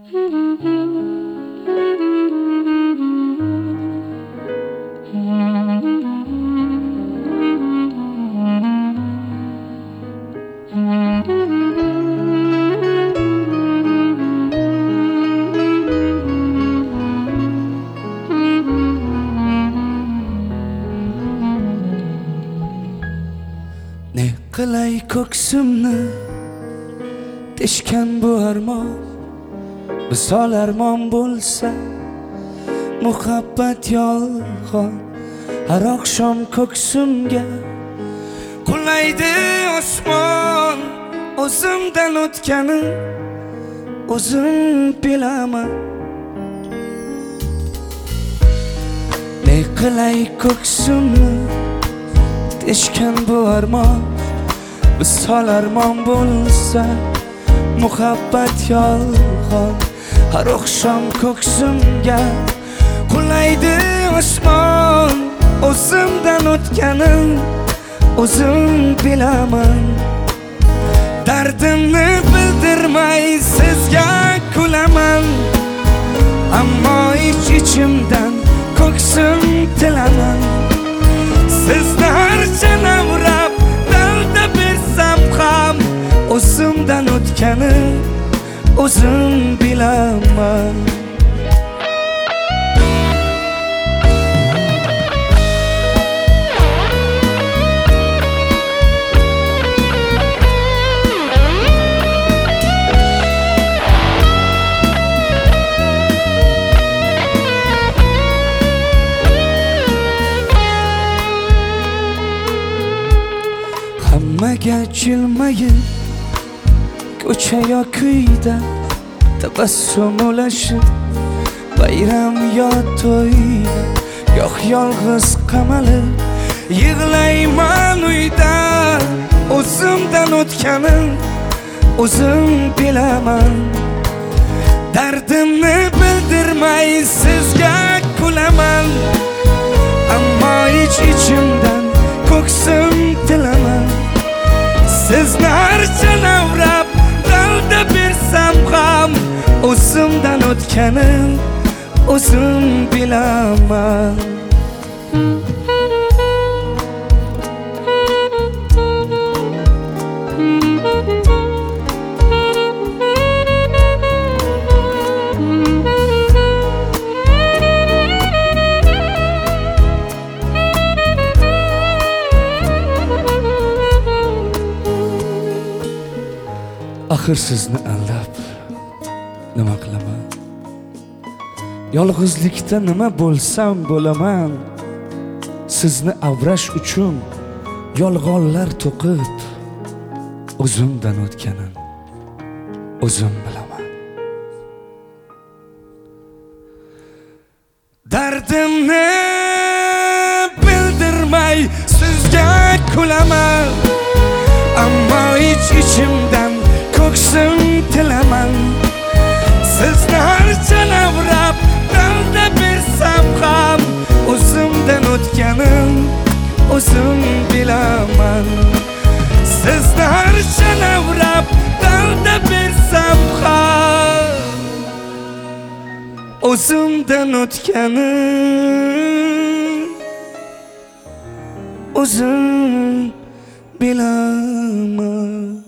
Ne qilay ko'ksimni teshgan bu armon, misol armon bo'lsa muhabbat yolg'on. Har oqshom ko'ksimga qulaydi osmon, o'zimdan o'tganim o'zim bilaman. Ne qilay ko'ksimni teshgan bu armon, misol armon bo'lsa muhabbat yolg'on. Har oqshom ko'ksimga qulaydi osmon, o'zimdan o'tganim o'zim bilaman. Dardimni bildirmay sizga kulaman, ammo ich-ichimdan ko'ksim tilaman. Sizni harcha navrab dalda bersam ham o'zimdan o'tganim o'zim bilaman. Hammaga jilmayib ko'cha yo'qida tabassum ulashib, bayram yo to'yda goh yolg'iz qamalib yig'layman uyda. O'zimdan o'tganim o'zim bilaman. Dardimni bildirmay sizga kulaman, ammo ich-ichimdan ko'ksim tilaman. Sizni harcha navrab dalda bersam ham o'zimdan o'tganim o'zim bilaman. Axir sizni anlab nima qilaman? Yolg'izlikda nima bo'lsam bo'laman. Sizni avrash uchun yolg'onlar to'qib o'zimdan o'tganim o'zim bilaman. Dardimni bildirmay sizga kulaman, ammo ich-ichimdan ko'ksim tilaman. Sizni harcha navrab dalda bersam ham o'zimdan o'tganim o'zim bilaman. Sizni harcha navrab dalda bersam ham o'zimdan o'tganim o'zim bilaman.